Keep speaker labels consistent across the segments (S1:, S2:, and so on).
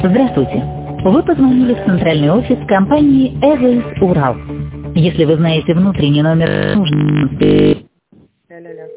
S1: Здравствуйте. Вы позвонили в центральный офис компании Airways Урал. Если вы знаете внутренний номер, нужно...
S2: Ля-ля-ля.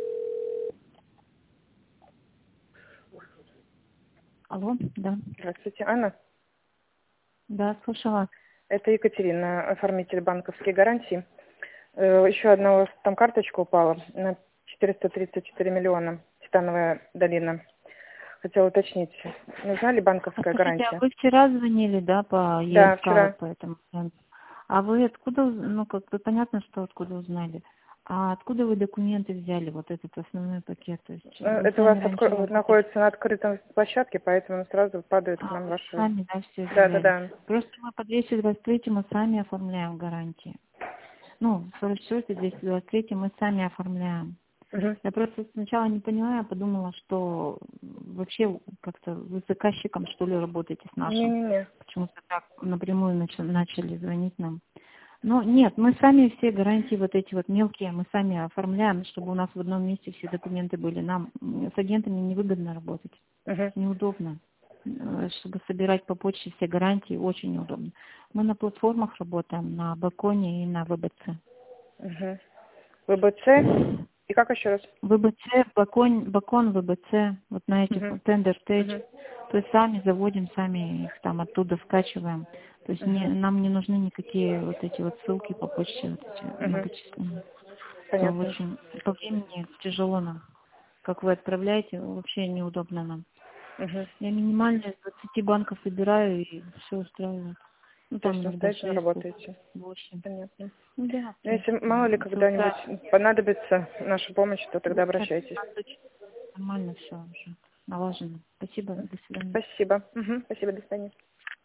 S3: Алло, да.
S2: Здравствуйте, Анна.
S3: Да, слушала.
S2: Это Екатерина, оформитель банковские гарантии. Еще одна у вас там карточка упала на 434 миллиона. Титановая долина. Хотела уточнить, нужна ли банковская
S3: Скажите,
S2: гарантия?
S3: а вы вчера звонили, да,
S2: Да,
S3: я искала
S2: вчера.
S3: по этому клиенту. А вы откуда, ну, как бы понятно, что откуда узнали. А откуда вы документы взяли, вот этот основной пакет? То есть вы
S2: Это у вас
S3: сами раньше работали?
S2: находится на открытой площадке, поэтому сразу падает к нам
S3: Вы
S2: ваши...
S3: сами, да, все это взяли.
S2: Да.
S3: Просто мы по 223 мы сами оформляем гарантии. Ну, 44, 223 мы сами оформляем.
S2: Угу.
S3: Я просто сначала не поняла, я подумала, что вообще как-то вы с заказчиком, что ли, работаете с нашим.
S2: Не-не-не.
S3: Почему-то так напрямую начали звонить нам. Но нет, мы сами все гарантии вот эти вот мелкие, мы сами оформляем, чтобы у нас в одном месте все документы были. Нам с агентами невыгодно работать,
S2: Угу.
S3: неудобно. Чтобы собирать по почте все гарантии, очень неудобно. Мы на платформах работаем, на Баконе и на ВБЦ.
S2: Угу. ВБЦ. И как еще раз?
S3: ВБЦ, Бакон, ВБЦ, вот на этих
S2: Угу.
S3: тендер тэч.
S2: Угу.
S3: То есть сами заводим, сами их там оттуда скачиваем. То есть нам не нужны никакие вот эти вот ссылки по почте, вот эти многочисленные. То
S2: Понятно.
S3: очень по времени тяжело нам. Как вы отправляете, вообще неудобно нам.
S2: Угу.
S3: Я минимально из 20 банков выбираю и все устраивает. Ну
S2: То
S3: там
S2: есть
S3: иногда
S2: самостоятельно
S3: 6,
S2: работаете?
S3: 8.
S2: Понятно.
S3: Ну да, в
S2: Но если
S3: принципе,
S2: мало ли
S3: всё устраивает.
S2: когда-нибудь понадобится наша помощь, то тогда
S3: Нет,
S2: обращайтесь.
S3: нормально все уже налажено. Спасибо, до свидания.
S2: Спасибо. Угу. Спасибо, до свидания.